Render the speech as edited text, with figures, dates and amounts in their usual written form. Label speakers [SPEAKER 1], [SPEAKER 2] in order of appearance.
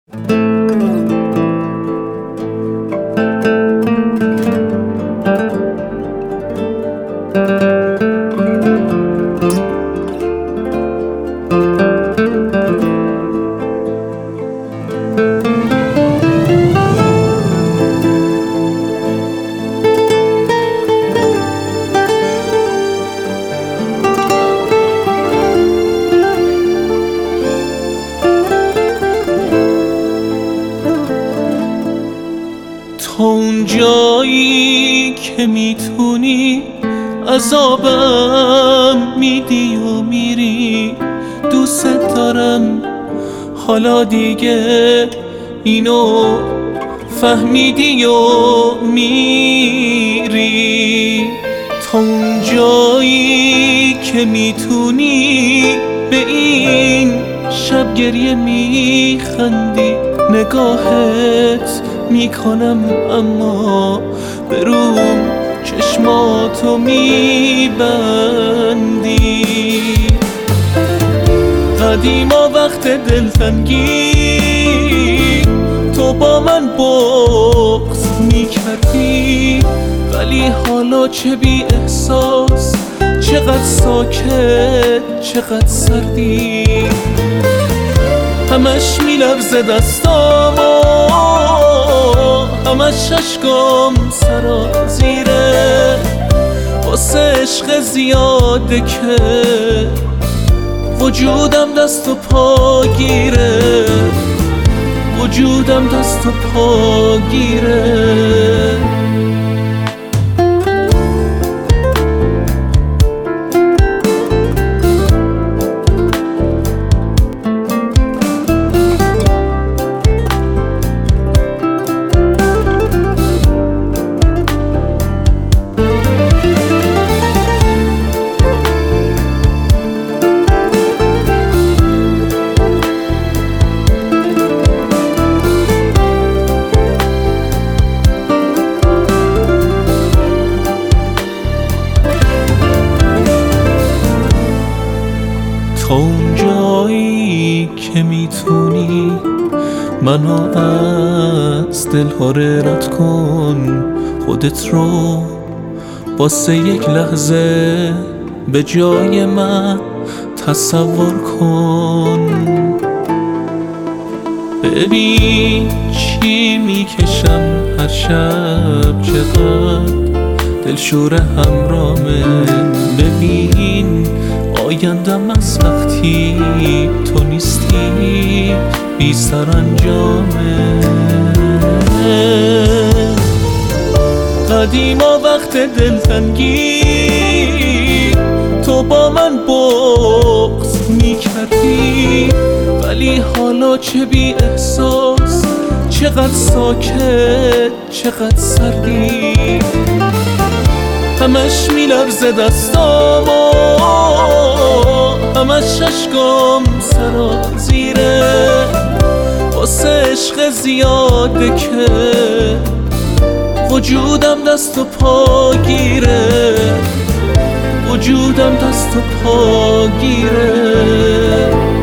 [SPEAKER 1] تو اون جایی که میتونی عذابم میدی و میری، دوست دارم حالا دیگه اینو فهمیدی و میری. تو اون جایی که میتونی به این شب گریه میخندی، نگاهت میکنم اما به روم چشماتو میبندی. قدیما وقت دلتنگی تو با من بغض میکردی، ولی حالا چه بی احساس، چقدر ساکت، چقدر سردی. همش میلرزه دستامو، همش اشکام سرازیره، واسه عشق زیاده که وجودم دست و پا گیره، وجودم دست و پا گیره. تو اون جایی که میتونی منو از دل رد کن، خودت رو واسه یک لحظه به جای من تصور کن. ببین چی میکشم هر شب، چقدر دلشور همرامه. ببین آیندم از وقتی تو نیستی بی سرانجامه. قدیما وقت دلتنگی تو با من بغض میکردی، ولی حالا چه بی احساس، چقدر ساکت، چقدر سردی. همش میلرزه دستامو، همش اشکام سرازیره، واسه عشق زیاده که وجودم دست و پا گیره، وجودم دست و پا گیره.